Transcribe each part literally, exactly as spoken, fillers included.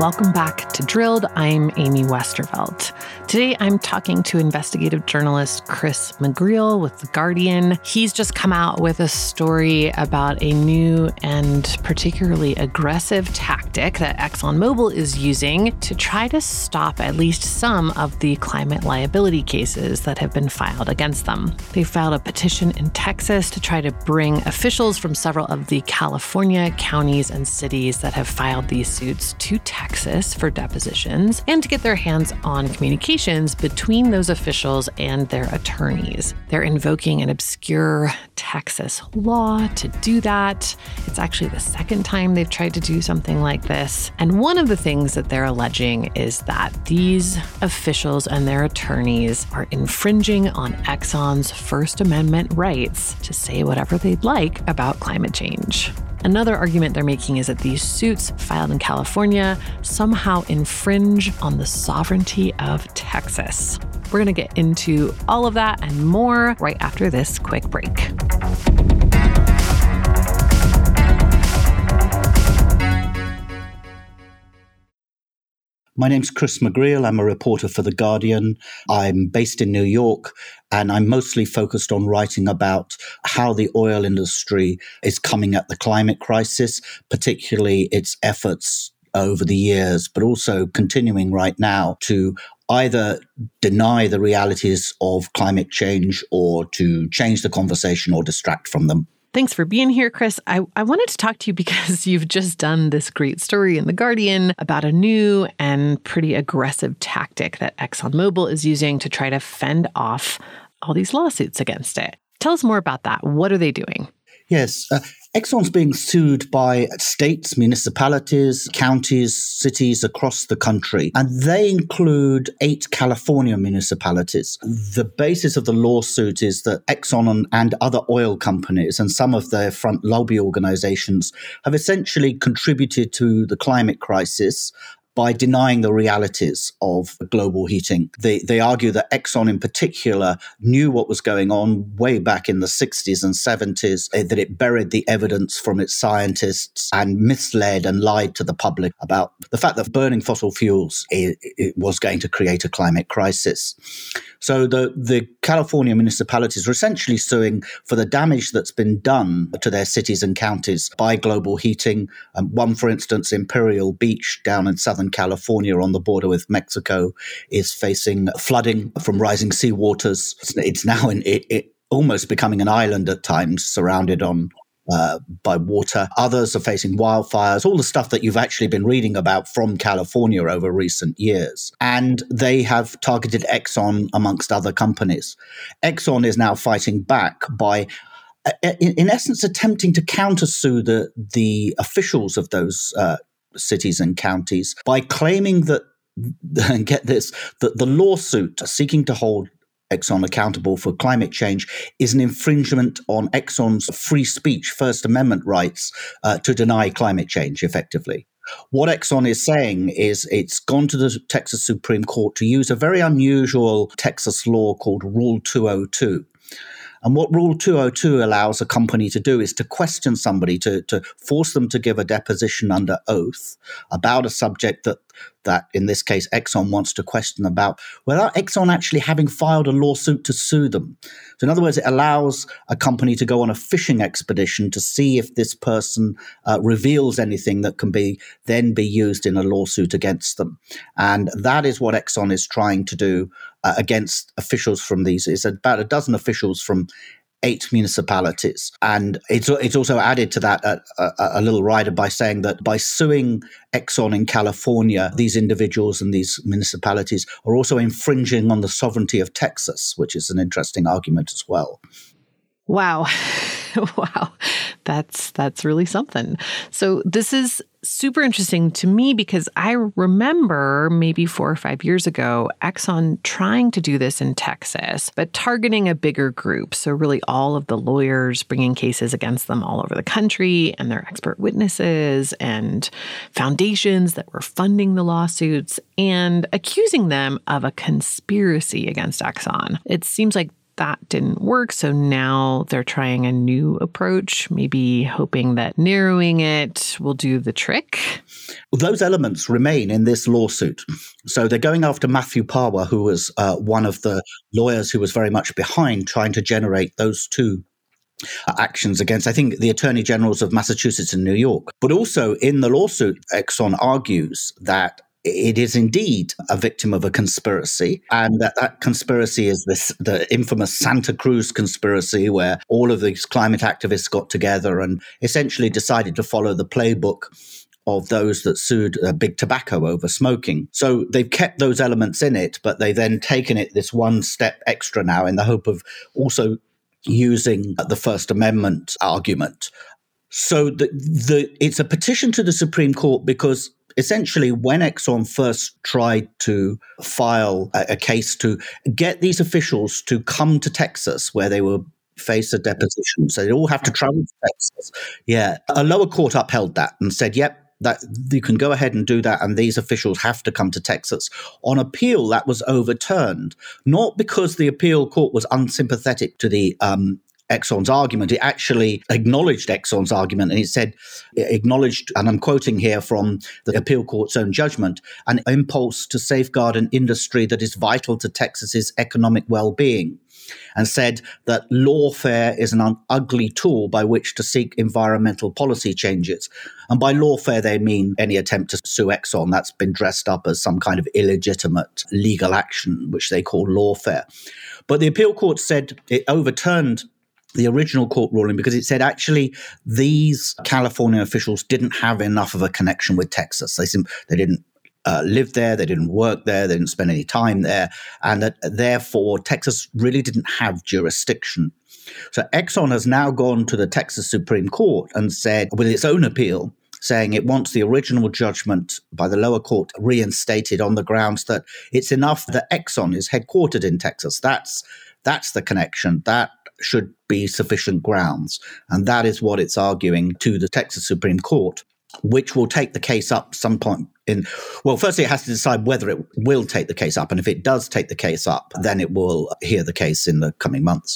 Welcome back to Drilled. I'm Amy Westervelt. Today, I'm talking to investigative journalist Chris McGreal with The Guardian. He's just come out with a story about a new and particularly aggressive tactic that ExxonMobil is using to try to stop at least some of the climate liability cases that have been filed against them. They filed a petition in Texas to try to bring officials from several of the California counties and cities that have filed these suits to Texas for depositions and to get their hands on communications between those officials and their attorneys. They're invoking an obscure Texas law to do that. It's actually the second time they've tried to do something like this. And one of the things that they're alleging is that these officials and their attorneys are infringing on Exxon's First Amendment rights to say whatever they'd like about climate change. Another argument they're making is that these suits filed in California somehow infringe on the sovereignty of Texas. We're going to get into all of that and more right after this quick break. My name's Chris McGreal. I'm a reporter for The Guardian. I'm based in New York, and I'm mostly focused on writing about how the oil industry is coming at the climate crisis, particularly its efforts over the years, but also continuing right now to either deny the realities of climate change or to change the conversation or distract from them. Thanks for being here, Chris. I, I wanted to talk to you because you've just done this great story in The Guardian about a new and pretty aggressive tactic that ExxonMobil is using to try to fend off all these lawsuits against it. Tell us more about that. What are they doing? Yes. Uh, Exxon's being sued by states, municipalities, counties, cities across the country, and they include eight California municipalities. The basis of the lawsuit is that Exxon and, and other oil companies and some of their front lobby organizations have essentially contributed to the climate crisis by denying the realities of global heating. They they argue that Exxon in particular knew what was going on way back in the sixties and seventies, that it buried the evidence from its scientists and misled and lied to the public about the fact that burning fossil fuels it, it was going to create a climate crisis. So the, the California municipalities are essentially suing for the damage that's been done to their cities and counties by global heating. Um, one, for instance, Imperial Beach down in Southern California on the border with Mexico is facing flooding from rising seawaters. It's, it's now in, it, it almost becoming an island at times, surrounded on uh, by water. Others are facing wildfires, all the stuff that you've actually been reading about from California over recent years. And they have targeted Exxon amongst other companies. Exxon is now fighting back by in, in essence attempting to countersue the, the officials of those uh, cities and counties by claiming that, and get this, that the lawsuit seeking to hold Exxon accountable for climate change is an infringement on Exxon's free speech, First Amendment rights uh, to deny climate change effectively. What Exxon is saying is it's gone to the Texas Supreme Court to use a very unusual Texas law called Rule two oh two. And what Rule two oh two allows a company to do is to question somebody, to, to force them to give a deposition under oath about a subject that, that in this case, Exxon wants to question about, without Exxon actually having filed a lawsuit to sue them. So in other words, it allows a company to go on a fishing expedition to see if this person uh, reveals anything that can be then be used in a lawsuit against them. And that is what Exxon is trying to do uh, against officials from these. It's about a dozen officials from eight municipalities. And it's it's also added to that a, a, a little rider by saying that by suing Exxon in California, these individuals and these municipalities are also infringing on the sovereignty of Texas, which is an interesting argument as well. Wow. Wow. That's that's really something. So this is super interesting to me because I remember maybe four or five years ago, Exxon trying to do this in Texas, but targeting a bigger group. So really all of the lawyers bringing cases against them all over the country and their expert witnesses and foundations that were funding the lawsuits and accusing them of a conspiracy against Exxon. It seems like that didn't work. So now they're trying a new approach, maybe hoping that narrowing it will do the trick. Well, those elements remain in this lawsuit. So they're going after Matthew Pawa, who was uh, one of the lawyers who was very much behind trying to generate those two uh, actions against, I think, the attorney generals of Massachusetts and New York. But also in the lawsuit, Exxon argues that it is indeed a victim of a conspiracy, and that that conspiracy is this the infamous Santa Cruz conspiracy, where all of these climate activists got together and essentially decided to follow the playbook of those that sued uh, Big Tobacco over smoking. So they've kept those elements in it, but they've then taken it this one step extra now in the hope of also using the First Amendment argument. So the, the it's a petition to the Supreme Court because essentially, when Exxon first tried to file a, a case to get these officials to come to Texas, where they were face a deposition, so they all have to travel to Texas. Yeah, a lower court upheld that and said, "Yep, that you can go ahead and do that, and these officials have to come to Texas." On appeal, that was overturned, not because the appeal court was unsympathetic to the um, Exxon's argument. It actually acknowledged Exxon's argument, and it said, it acknowledged, and I'm quoting here from the appeal court's own judgment, an impulse to safeguard an industry that is vital to Texas's economic well-being, and said that lawfare is an un- ugly tool by which to seek environmental policy changes. And by lawfare, they mean any attempt to sue Exxon that's been dressed up as some kind of illegitimate legal action, which they call lawfare. But the appeal court said it overturned the original court ruling because it said actually these California officials didn't have enough of a connection with Texas. They sim- they didn't uh, live there, they didn't work there, they didn't spend any time there, and that therefore Texas really didn't have jurisdiction. So Exxon has now gone to the Texas Supreme Court and said, with its own appeal, saying it wants the original judgment by the lower court reinstated on the grounds that it's enough that Exxon is headquartered in Texas. That's that's the connection. That should be sufficient grounds. And that is what it's arguing to the Texas Supreme Court, which will take the case up some point in, well, firstly, it has to decide whether it will take the case up. And if it does take the case up, then it will hear the case in the coming months.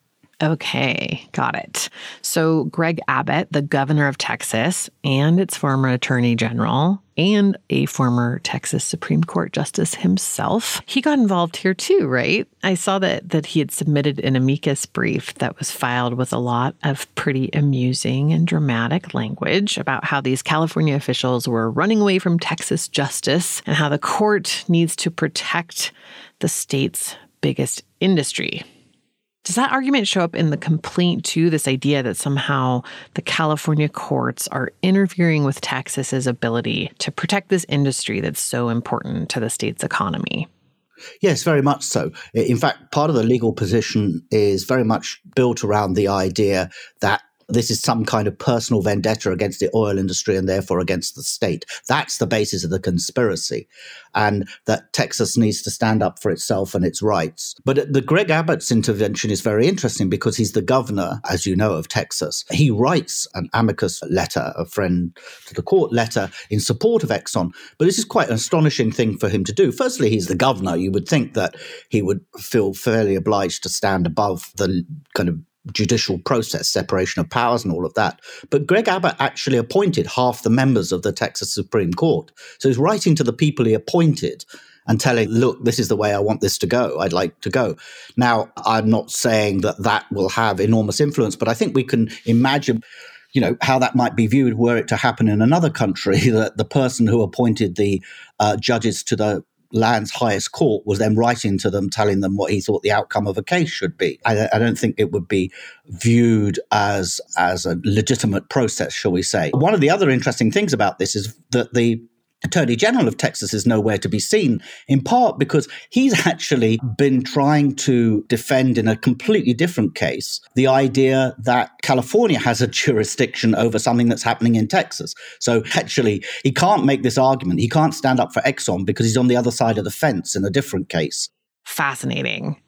Okay, got it. So Greg Abbott, the governor of Texas and its former attorney general and a former Texas Supreme Court justice himself, he got involved here too, right? I saw that that he had submitted an amicus brief that was filed with a lot of pretty amusing and dramatic language about how these California officials were running away from Texas justice and how the court needs to protect the state's biggest industry. Does that argument show up in the complaint too, this idea that somehow the California courts are interfering with Texas's ability to protect this industry that's so important to the state's economy? Yes, very much so. In fact, part of the legal position is very much built around the idea that this is some kind of personal vendetta against the oil industry and therefore against the state. That's the basis of the conspiracy, and that Texas needs to stand up for itself and its rights. But the Greg Abbott's intervention is very interesting because he's the governor, as you know, of Texas. He writes an amicus letter, a friend to the court letter, in support of Exxon. But this is quite an astonishing thing for him to do. Firstly, he's the governor. You would think that he would feel fairly obliged to stand above the kind of judicial process, separation of powers and all of that. But Greg Abbott actually appointed half the members of the Texas Supreme Court. So he's writing to the people he appointed and telling, look, this is the way I want this to go. I'd like to go. Now, I'm not saying that that will have enormous influence, but I think we can imagine, you know, how that might be viewed were it to happen in another country, that the person who appointed the uh, judges to the land's highest court was then writing to them, telling them what he thought the outcome of a case should be. I, I don't think it would be viewed as, as a legitimate process, shall we say. One of the other interesting things about this is that the Attorney General of Texas is nowhere to be seen, in part because he's actually been trying to defend in a completely different case the idea that California has a jurisdiction over something that's happening in Texas. So actually, he can't make this argument. He can't stand up for Exxon because he's on the other side of the fence in a different case. Fascinating.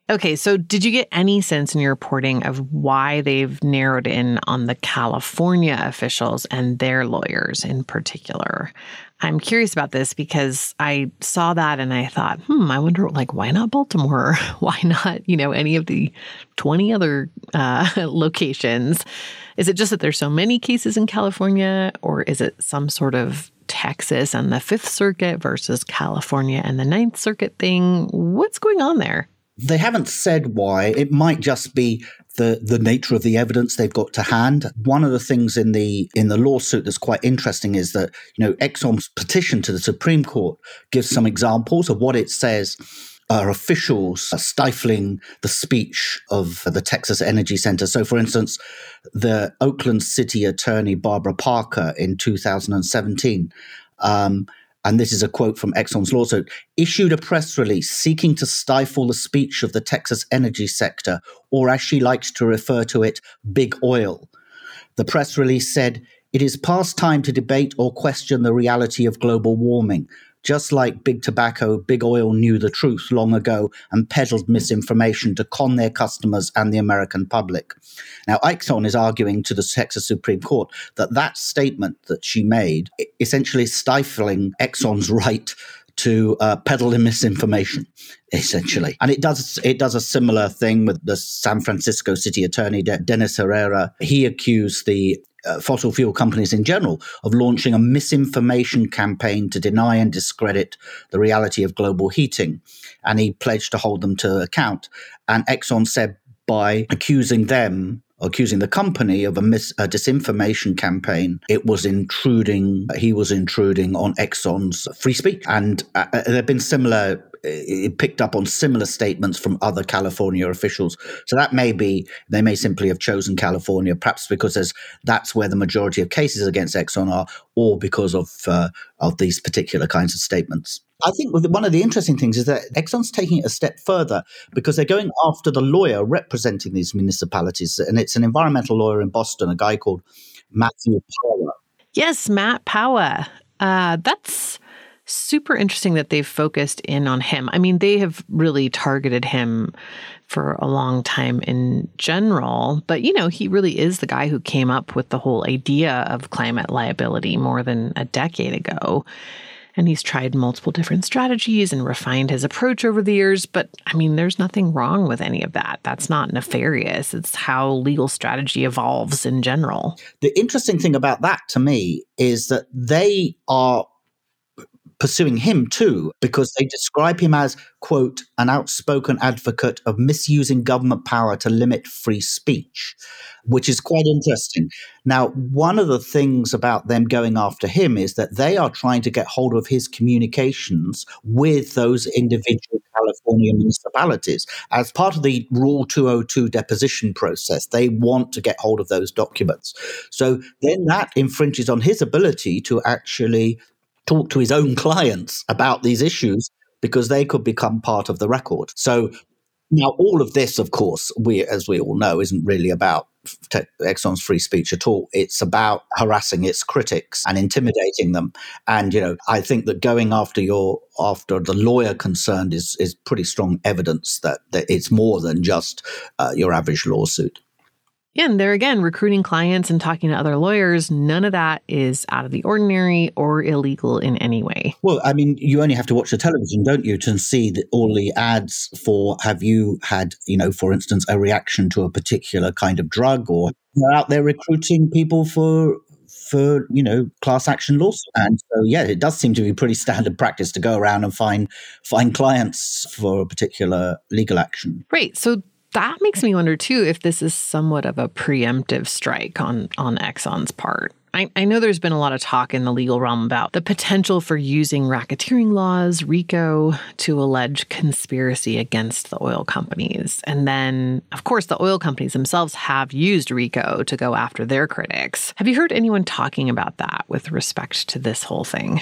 Okay, so did you get any sense in your reporting of why they've narrowed in on the California officials and their lawyers in particular? I'm curious about this because I saw that and I thought, hmm, I wonder, like, why not Baltimore? Why not, you know, any of the twenty other uh, locations? Is it just that there's so many cases in California, or is it some sort of Texas and the Fifth Circuit versus California and the Ninth Circuit thing? What's going on there? They haven't said why. It might just be the, the nature of the evidence they've got to hand. One of the things in the in the lawsuit that's quite interesting is that, you know, Exxon's petition to the Supreme Court gives some examples of what it says are officials stifling the speech of the Texas Energy Center. So, for instance, the Oakland City Attorney Barbara Parker in two thousand seventeen, um, and this is a quote from Exxon's lawsuit, issued a press release seeking to stifle the speech of the Texas energy sector, or as she likes to refer to it, big oil. The press release said, "It is past time to debate or question the reality of global warming. Just like big tobacco, big oil knew the truth long ago and peddled misinformation to con their customers and the American public." Now, Exxon is arguing to the Texas Supreme Court that that statement that she made essentially stifling Exxon's right to uh, peddle in misinformation, essentially. And it does it does a similar thing with the San Francisco City Attorney, De- Dennis Herrera. He accused the Uh, fossil fuel companies in general of launching a misinformation campaign to deny and discredit the reality of global heating. And he pledged to hold them to account. And Exxon said by accusing them, accusing the company of a, mis- a disinformation campaign, it was intruding, he was intruding on Exxon's free speech. And uh, there have been similar it picked up on similar statements from other California officials. So that may be, they may simply have chosen California, perhaps because there's, that's where the majority of cases against Exxon are, or because of uh, of these particular kinds of statements. I think one of the interesting things is that Exxon's taking it a step further because they're going after the lawyer representing these municipalities. And it's an environmental lawyer in Boston, a guy called Matthew Power. Yes, Matt Power. Uh, that's super interesting that they've focused in on him. I mean, they have really targeted him for a long time in general, but, you know, he really is the guy who came up with the whole idea of climate liability more than a decade ago. And he's tried multiple different strategies and refined his approach over the years. But I mean, there's nothing wrong with any of that. That's not nefarious. It's how legal strategy evolves in general. The interesting thing about that to me is that they are pursuing him too, because they describe him as, quote, an outspoken advocate of misusing government power to limit free speech, which is quite interesting. Now, one of the things about them going after him is that they are trying to get hold of his communications with those individual California municipalities. As part of the Rule two oh two deposition process, they want to get hold of those documents. So then that infringes on his ability to actually talk to his own clients about these issues because they could become part of the record. So now all of this, of course, we, as we all know, isn't really about te- Exxon's free speech at all. It's about harassing its critics and intimidating them. And, you know, I think that going after your after the lawyer concerned is is pretty strong evidence that, that it's more than just uh, your average lawsuit. Yeah, and there again, recruiting clients and talking to other lawyers, none of that is out of the ordinary or illegal in any way. Well, I mean, you only have to watch the television, don't you, to see the, all the ads for, have you had, you know, for instance, a reaction to a particular kind of drug, or they're out there recruiting people for, for, you know, class action lawsuits. And so, yeah, it does seem to be pretty standard practice to go around and find find clients for a particular legal action. Right. So that makes me wonder, too, if this is somewhat of a preemptive strike on, on Exxon's part. I, I know there's been a lot of talk in the legal realm about the potential for using racketeering laws, RICO, to allege conspiracy against the oil companies. And then, of course, the oil companies themselves have used RICO to go after their critics. Have you heard anyone talking about that with respect to this whole thing?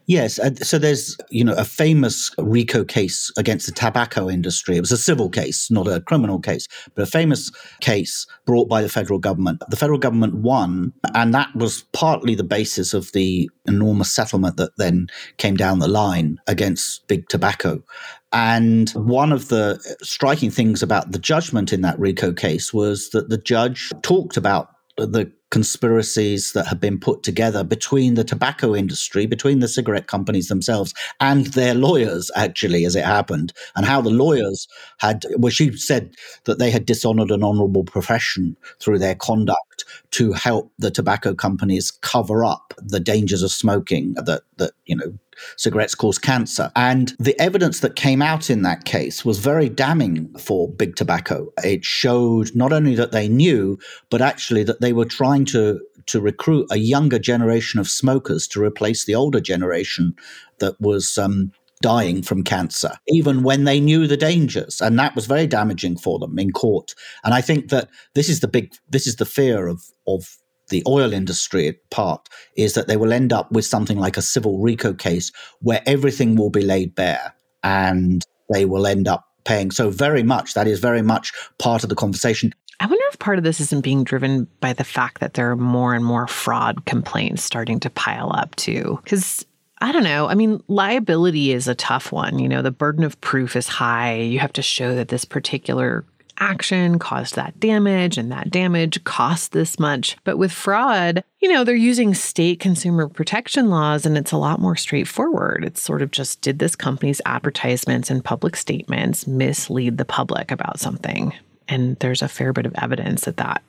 Yes. Uh, so there's, you know, a famous RICO case against the tobacco industry. It was a civil case, not a criminal case, but a famous case brought by the federal government. The federal government won, and that was partly the basis of the enormous settlement that then came down the line against big tobacco. And one of the striking things about the judgment in that RICO case was that the judge talked about the conspiracies that have been put together between the tobacco industry, between the cigarette companies themselves and their lawyers, actually, as it happened, and how the lawyers had, well, she said that they had dishonored an honorable profession through their conduct to help the tobacco companies cover up the dangers of smoking, that, that, you know, cigarettes cause cancer. And the evidence that came out in that case was very damning for big tobacco. It showed not only that they knew, but actually that they were trying to, to recruit a younger generation of smokers to replace the older generation that was um, dying from cancer, even when they knew the dangers. And that was very damaging for them in court. And I think that this is the big, this is the fear of, of the oil industry part, is that they will end up with something like a civil RICO case where everything will be laid bare and they will end up paying. So very much, that is very much part of the conversation. I wonder if part of this isn't being driven by the fact that there are more and more fraud complaints starting to pile up too. Because I don't know. I mean, liability is a tough one. You know, the burden of proof is high. You have to show that this particular action caused that damage and that damage cost this much. But with fraud, you know, they're using state consumer protection laws and it's a lot more straightforward. It's sort of just, did this company's advertisements and public statements mislead the public about something? And there's a fair bit of evidence that that,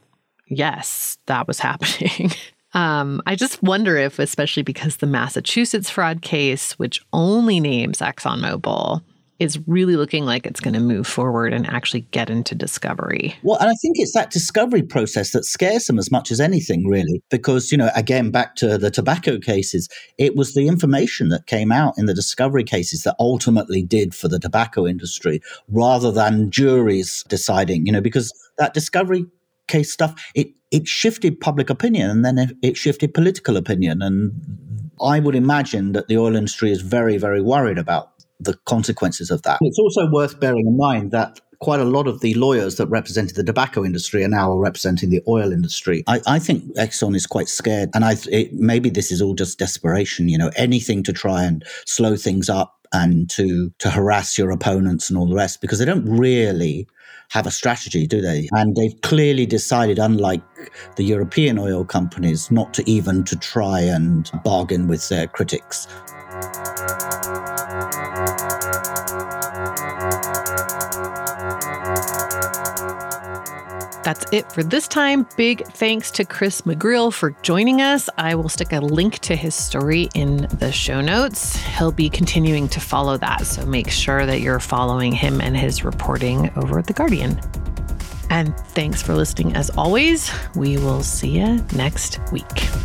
yes, that was happening. Um, I just wonder if, especially because the Massachusetts fraud case, which only names ExxonMobil, is really looking like it's going to move forward and actually get into discovery. Well, and I think it's that discovery process that scares them as much as anything, really, because, you know, again, back to the tobacco cases, it was the information that came out in the discovery cases that ultimately did for the tobacco industry, rather than juries deciding, you know, because that discovery case stuff, it, it shifted public opinion and then it, it shifted political opinion. And I would imagine that the oil industry is very, very worried about the consequences of that. It's also worth bearing in mind that quite a lot of the lawyers that represented the tobacco industry are now representing the oil industry. I, I think Exxon is quite scared. And I it, maybe this is all just desperation, you know, anything to try and slow things up and to, to harass your opponents and all the rest, because they don't really have a strategy, do they? And they've clearly decided, unlike the European oil companies, not to even to try and bargain with their critics. That's it for this time. Big thanks to Chris McGreal for joining us. I will stick a link to his story in the show notes. He'll be continuing to follow that, so make sure that you're following him and his reporting over at The Guardian. And thanks for listening as always. We will see you next week.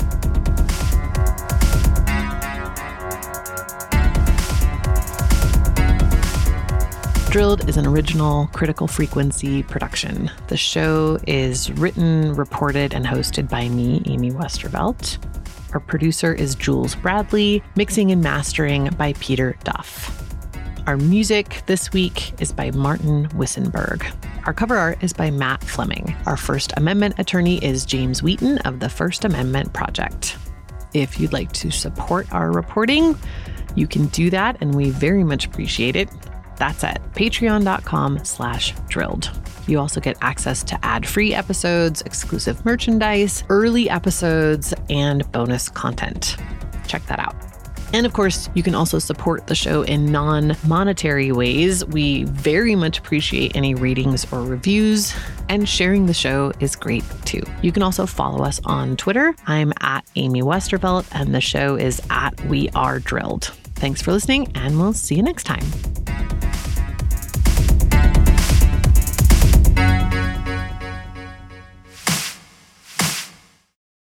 Drilled is an original Critical Frequency production. The show is written, reported, and hosted by me, Amy Westervelt. Our producer is Jules Bradley, mixing and mastering by Peter Duff. Our music this week is by Martin Wissenberg. Our cover art is by Matt Fleming. Our First Amendment attorney is James Wheaton of the First Amendment Project. If you'd like to support our reporting, you can do that, and we very much appreciate it. That's at patreon.com slash drilled. You also get access to ad-free episodes, exclusive merchandise, early episodes, and bonus content. Check that out. And of course, you can also support the show in non-monetary ways. We very much appreciate any ratings or reviews, and sharing the show is great too. You can also follow us on Twitter. I'm at Amy Westervelt, and the show is at We Are Drilled. Thanks for listening, and we'll see you next time.